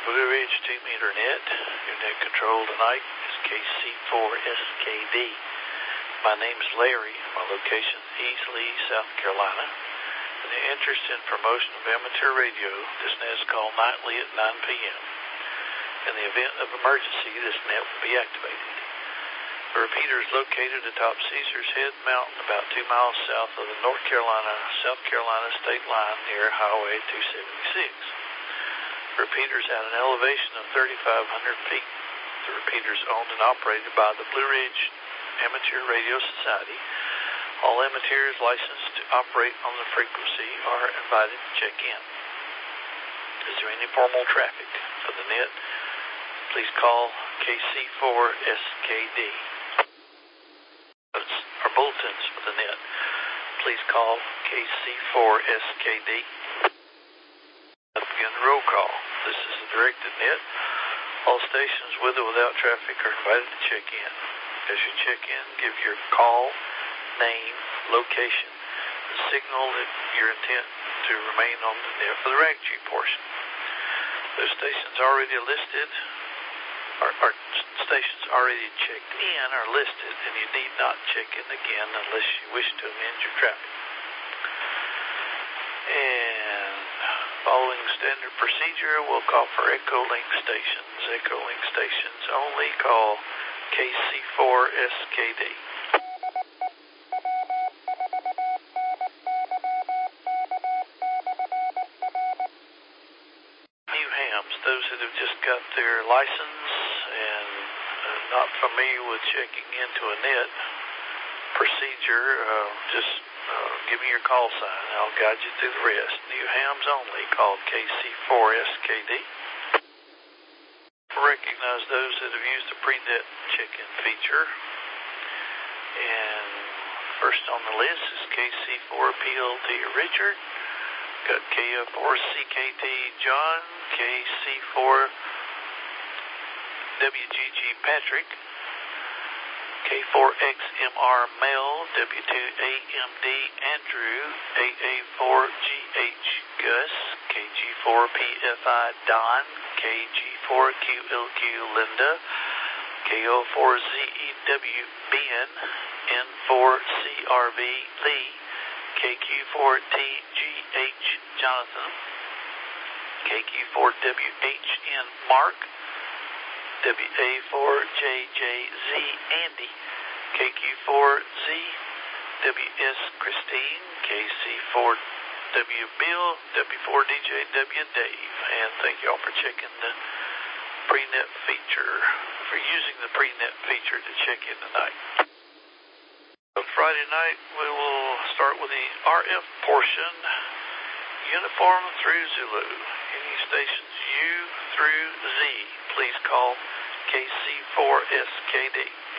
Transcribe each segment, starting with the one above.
Blue Ridge 2-meter net. Your net control tonight is KC4SKD. My name is Larry. My location is East Lee, South Carolina. In the interest in promotion of amateur radio, this net is called nightly at 9 p.m. In the event of emergency, this net will be activated. The repeater is located atop Caesar's Head Mountain, about 2 miles south of the North Carolina-South Carolina state line near Highway 276. The repeater is at an elevation of 3,500 feet. The repeater is owned and operated by the Blue Ridge Amateur Radio Society. All amateurs licensed to operate on the frequency are invited to check in. Is there any formal traffic for the net? Please call KC4SKD. Our bulletins for the net. Please call KC4SKD. Let's begin the roll call. This is a directed net. All stations with or without traffic are invited to check in. As you check in, give your call, name, location, and signal that your intent to remain on the net for the RAGG portion. Those stations already listed, or stations already checked in are listed, and you need not check in again unless you wish to amend your traffic. And following standard procedure, we'll call for Echolink stations. Echolink stations only, call KC4SKD. New hams, those that have just got their license and not familiar with checking into a net procedure, just give me your call sign. I'll guide you through the rest. New hams only, call KC4SKD. Recognize those that have used the pre-net check-in feature. And first on the list is KC4PLT Richard. Got KF4CKT John, KC4WGG Patrick, K4XMR Mel, W2AMD Andrew, AA4GH Gus, KG4PFI Don, KG4QLQ Linda, KO4ZEW Ben, N4CRV Lee, KQ4TGH Jonathan, KQ4WHN Mark, WA4JJZ Andy, KQ4ZWS Christine, KC4W Bill, W4DJW Dave. And thank you all for checking the pre-net feature, for using the pre-net feature to check in tonight. Friday night, we will start with the RF portion, uniform through Zulu. Any stations U through Z, please call KC4SKD.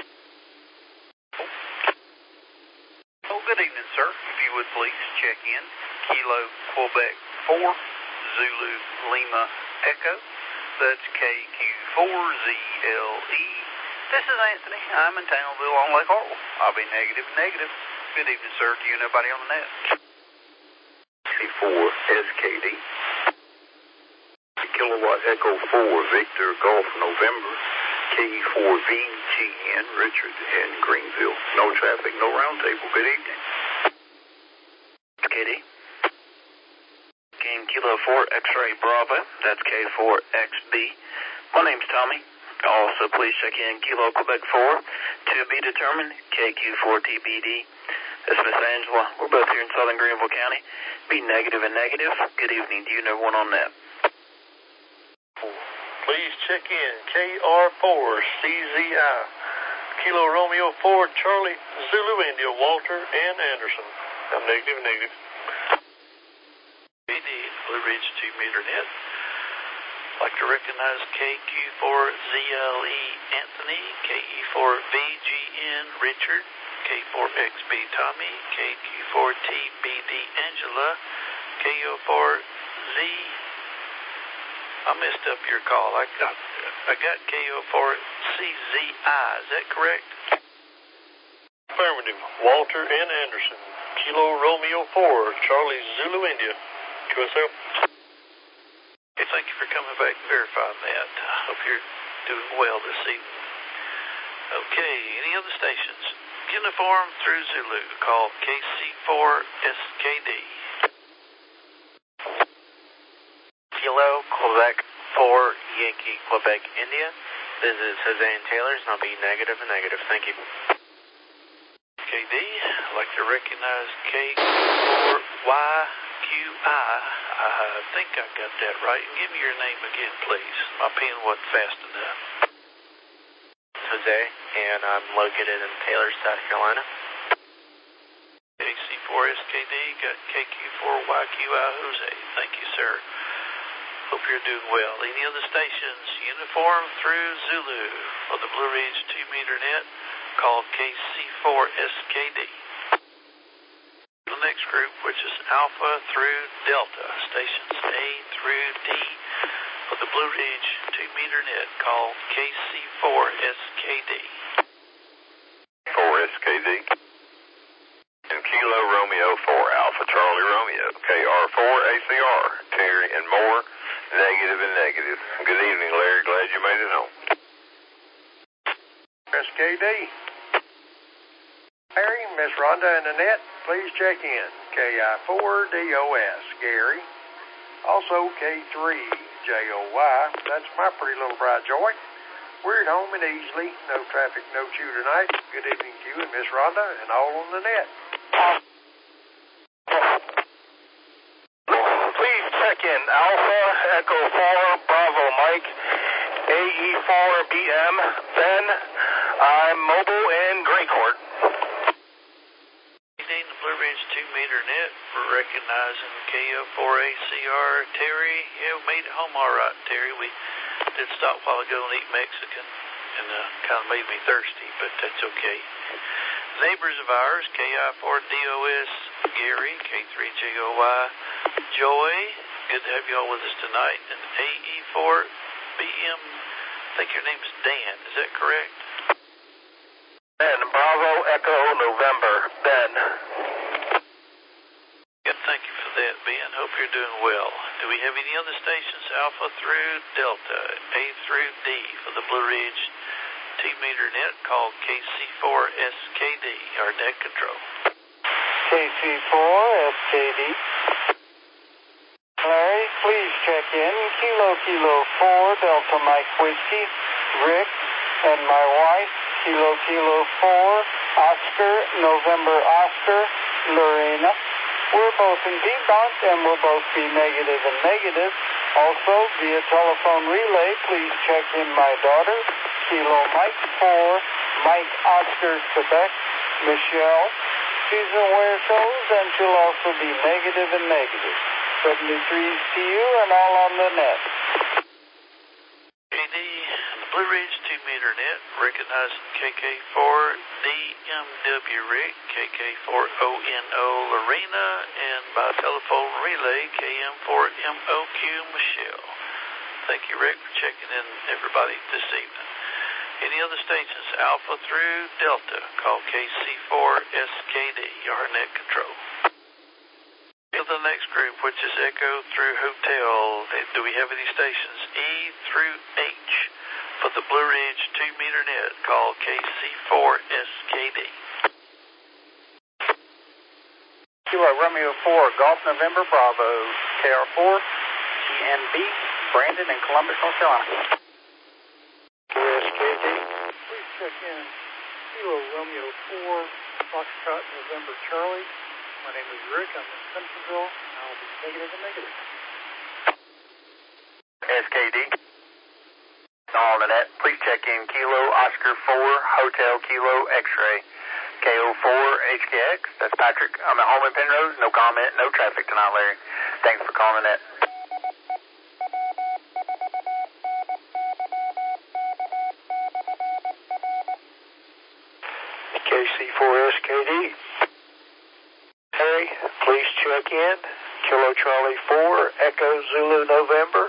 Oh, good evening, sir. If you would please check in. Kilo Quebec 4, Zulu Lima Echo. That's KQ4ZLE. This is Anthony. I'm in Townsville on Lake Hartwell. I'll be negative. Good evening, sir. Do you and everybody on the net? KC4SKD. Kilowatt Echo 4 Victor Golf November. K4VGN Richard in Greenville. No traffic, no roundtable. Good evening. KD. Game Kilo 4 X-Ray Bravo. That's K4XB. My name's Tommy. Also, please check in Kilo Quebec 4 to be determined, KQ4TBD. This is Miss Angela. We're both here in Southern Greenville County. Be negative and negative. Good evening to you and everyone on that. Please check in KR4CZI. Kilo Romeo 4 Charlie Zulu India Walter and Anderson. I'm negative. BD Blue Ridge 2-meter net. I'd like to recognize KQ4ZLE Anthony, KE4VGN Richard, K4XB Tommy, KQ4TBD Angela, KO4Z. I messed up your call. I got KO4CZI. Is that correct? Affirmative. Walter and Anderson. Kilo Romeo 4 Charlie Zulu India. QSL. Okay, thank you for coming back and verify that. I hope you're doing well this evening. Okay, any other stations? Uniform through Zulu, call KC4SKD. Kilo, Quebec 4, Yankee, Quebec, India. This is Jose and Taylor's, and I'll be negative and negative. Thank you. KD, I'd like to recognize K4YQI. I think I got that right. And give me your name again, please. My pen wasn't fast enough. Jose, and I'm located in Taylor, South Carolina. KC4SKD, got KQ4YQI, Jose. Thank you, sir. Hope you're doing well. Any other stations? Uniform through Zulu for the Blue Ridge 2-meter net, call KC4SKD. The next group, which is Alpha through Delta, stations A through D for the Blue Ridge 2-meter net, call KC4SKD. 4SKD. And Kilo Romeo 4 Alpha Charlie Romeo, KR4ACR, Terry and Moore, negative and negative. Good evening, Larry. Glad you made it home. SKD. Harry, Miss Rhonda and Annette, please check in. KI4DOS, Gary. Also K3JOY, that's my pretty little bright joy. We're at home and easily. No traffic, no chew tonight. Good evening to you and Miss Rhonda and all on the net. Please check in Alpha Echo 4 Bravo Mike AE4BM Ben. I'm mobile in Greencourt. The Blue Ridge 2-meter net for recognizing KO4ACR Terry. Yeah, we made it home all right, Terry. We did stop a while ago and eat Mexican, and kind of made me thirsty, but that's okay. Neighbors of ours, KI4DOS Gary, K3JOY Joy, good to have you all with us tonight, and AE4BM, I think your name's Dan, is that correct? Ben, Bravo Echo November, Ben. Yeah, thank you for that, Ben. Hope you're doing well. Do we have any other stations, Alpha through Delta, A through D for the Blue Ridge 2-meter net, called KC4SKD, our net control. KC4SKD. Larry, please check in. Kilo 4 Delta Mike Whiskey, Rick, and my wife, Kilo 4 Oscar November Oscar, Lorena. We're both in D-Bunk and we'll both be negative and negative. Also, via telephone relay, please check in my daughter, Kilo Mike 4, Mike Oscar, Quebec, Michelle. She's in Huertos and she'll also be negative and negative. 73's to you and all on the net. KD, the Blue Ridge 2-meter net, recognizing KK4DMW Rick, KK4ONO Lorena, and by telephone relay, KM4MOQ Michelle. Thank you, Rick, for checking in everybody this evening. Any other stations, Alpha through Delta, call KC4SKD, our net control. The next group, which is Echo through Hotel, do we have any stations E through H for the Blue Ridge 2-meter net, call KC4SKD. Kilo Romeo 4 Golf November Bravo, KR4 GNB, Brandon in Columbus, North Carolina. KSKD. Please check in. Kilo Romeo 4 Foxtrot November Charlie. My name is Rick. I'm in Centerville. I'll be negative and negative. SKD. On the net, please check in Kilo Oscar 4 Hotel Kilo X-Ray. KO4 HKX. That's Patrick. I'm at home in Penrose. No comment, no traffic tonight, Larry. Thanks for calling the net. KC4SKD. Harry, please check in. Kilo Charlie 4, Echo Zulu November.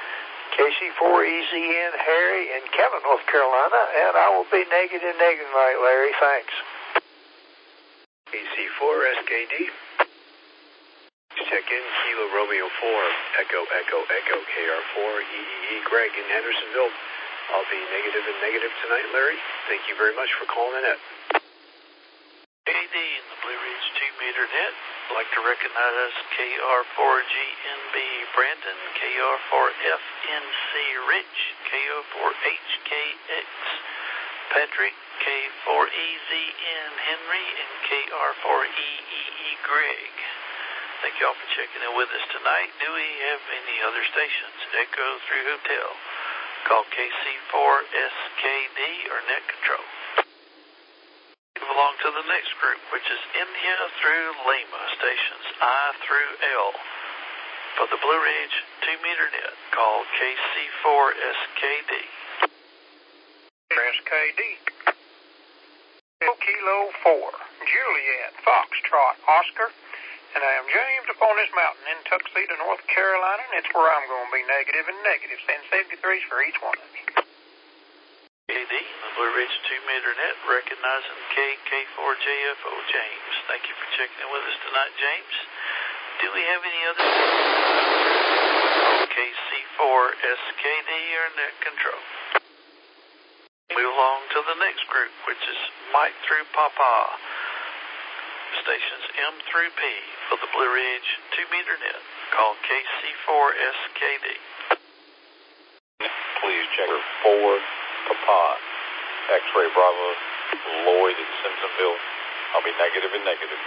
KC4EZN Harry in Cabot, North Carolina, and I will be negative tonight, Larry. Thanks. KC4SKD. check in. Kilo Romeo 4, Echo, Echo, Echo, KR4, EEE, Greg in Hendersonville. I'll be negative and negative tonight, Larry. Thank you very much for calling in it. AD in the Blue Ridge 2-meter net. I'd like to recognize KR4GNB Brandon, KR4FNC Rich, KO4HKX Patrick, K4EZN Henry, and KR4EEE Greg. Thank you all for checking in with us tonight. Do we have any other stations? Echo 3 Hotel. Call KC4SKD or Net Control. We belong to the next group, which is India through Lima, stations I through L. For the Blue Ridge 2-meter net, call KC4SKD. SKD. Kilo 4, Juliet, Foxtrot, Oscar, and I am James upon this mountain in Tuxedo, North Carolina, and it's where I'm going to be negative and negative. Send 73s for each one of you. AD, the Blue Ridge 2-meter net, recognizing KK4JFO James. Thank you for checking in with us tonight, James. Do we have any other KC4SKD or Net Control? We belong to the next group, which is Mike through Papa. Stations M through P for the Blue Ridge 2-meter net. Call KC4SKD. Please check 4 Papa, X-ray Bravo, Lloyd in Simpsonville. I'll be negative and negative.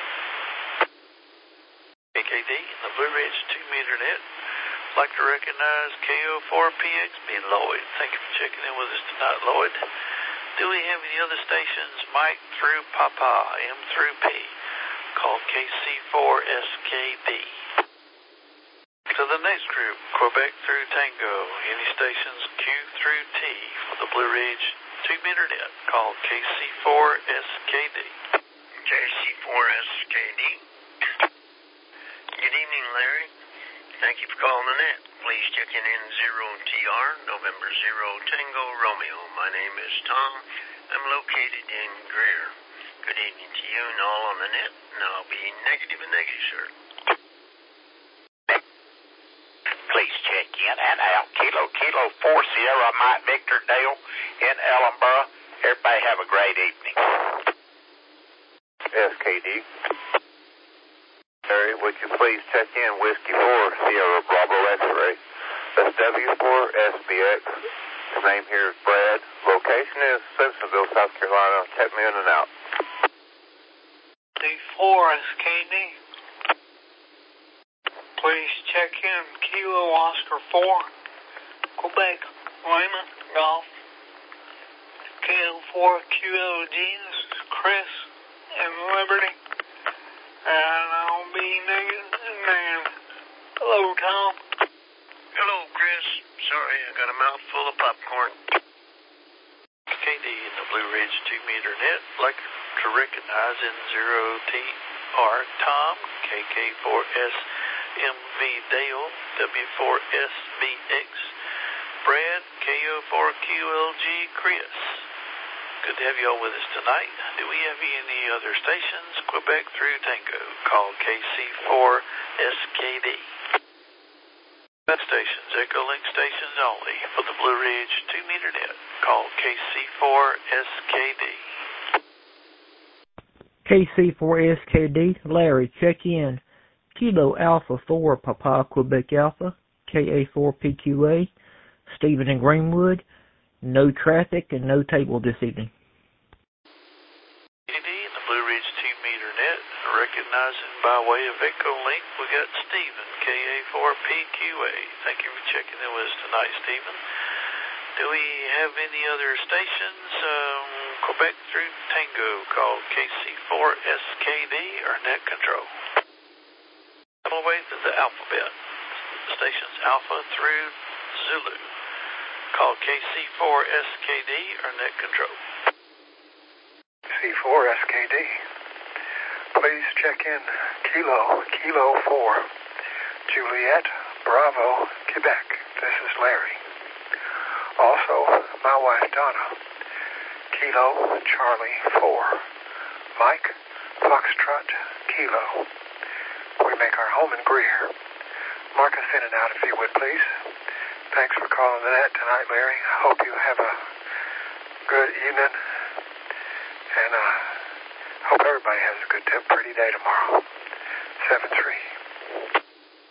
KKD, the Blue Ridge 2-meter net. I'd like to recognize KO4PXB Lloyd. Thank you for checking in with us tonight, Lloyd. Do we have any other stations? Mike through Papa, M through P. Call KC4SKD. To the next group, Quebec through Tango. Any stations Q through T for the Blue Ridge 2-meter net. Call KC4SKD. KC4SKD. Good evening, Larry. Thank you for calling the net. Please check in 0TR, November 0 Tango Romeo. My name is Tom. I'm located in Greer. Good evening to you and all on the net, and I'll be negative and negative, sir. Please check in and out. Kilo 4 Sierra Mike Victor Dale in Ellenboro. Everybody have a great evening. SKD. Larry, would you please check in Whiskey 4 Sierra Bravo X-ray. That's W4SBX. His name here is Brad. Location is Simpsonville, South Carolina. Check me in and out. D4SKD. Please check in Kilo Oscar 4, Quebec, Lima, Golf. KO4QLG, this is Chris in Liberty. And I'll be negative and negative. Hello, Tom. Hello, Chris. Sorry, I got a mouthful of popcorn. KD in the Blue Ridge 2-meter net. Like to recognize in 0TR Tom, KK4SMV Dale, W4SBX, Brad, KO4QLG Chris. Good to have you all with us tonight. Do we have any other stations? Quebec through Tango. Call KC4SKD. Stations, Echo Link stations only for the Blue Ridge 2-meter net. Call KC4SKD. KC4SKD, Larry, check in. Kilo Alpha 4, Papa, Quebec Alpha, KA4PQA, Stephen in Greenwood. No traffic and no table this evening. KD in the Blue Ridge 2-meter net. Recognizing by way of Echo Link, we got Stephen, KA4PQA. Thank you for checking in with us tonight, Stephen. Do we have any other stations? Quebec through Tango, call KC4SKD or Net Control. All the way through the alphabet. Stations Alpha through Zulu. Call KC4SKD or Net Control. C4SKD. Please check in Kilo 4, Juliet, Bravo, Quebec. This is Larry. Also, my wife Donna. Kilo Charlie 4, Mike, Foxtrot, Kilo. we make our home in Greer. Mark us in and out if you would, please. Thanks for calling the net tonight, Larry. Hope you have a good evening. And hope everybody has a good, pretty day tomorrow. 7-3.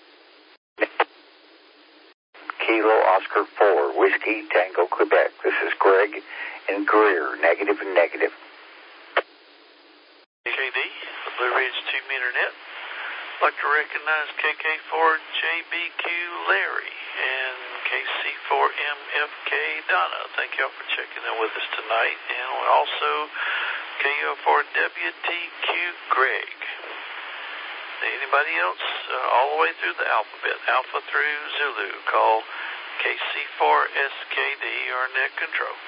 Kilo Oscar 4, Whiskey Tango, Quebec. This is Greg in Greer, negative and negative. KD, the Blue Ridge 2-meter net. I'd like to recognize KK4JBQ Larry and KC4MFK Donna. Thank y'all for checking in with us tonight. And also KO4WTQ Greg. Anybody else all the way through the alphabet, Alpha through Zulu, call KC4SKD or net control.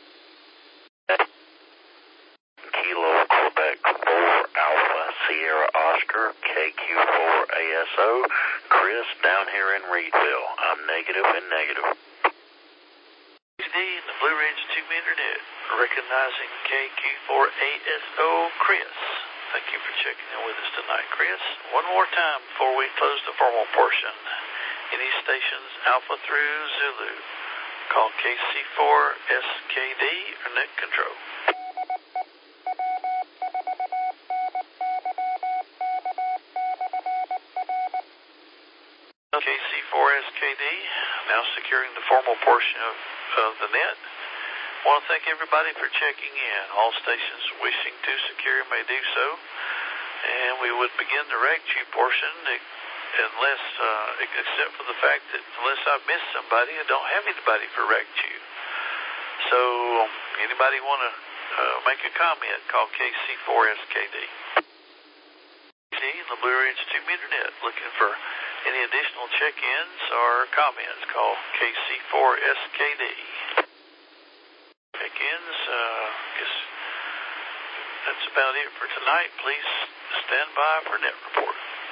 Kilo Quebec 4 Alpha Sierra Oscar KQ4 ASO Chris down here in Reedville. I'm negative and negative. KD in the Blue Ridge 2-meter net, recognizing KQ4 ASO Chris. Thank you for checking in with us tonight, Chris. One more time before we close the formal portion. Any stations Alpha through Zulu, call KC4SKD or net control. KC4SKD, now securing the formal portion of the net. I want to thank everybody for checking in. All stations wishing to secure may do so. And we would begin the RACTU portion unless, except for the fact that unless I missed somebody, I don't have anybody for RACTU. So, anybody want to make a comment, call KC4SKD. The Blue Ridge 2-meter net, looking for any additional check-ins or comments, call KC4SKD. Check-ins, guess that's about it for tonight. Please stand by for net report.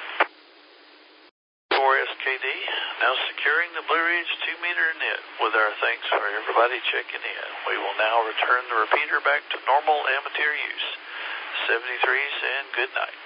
4SKD, now securing the Blue Ridge 2-meter net with our thanks for everybody checking in. We will now return the repeater back to normal amateur use. 73s and good night.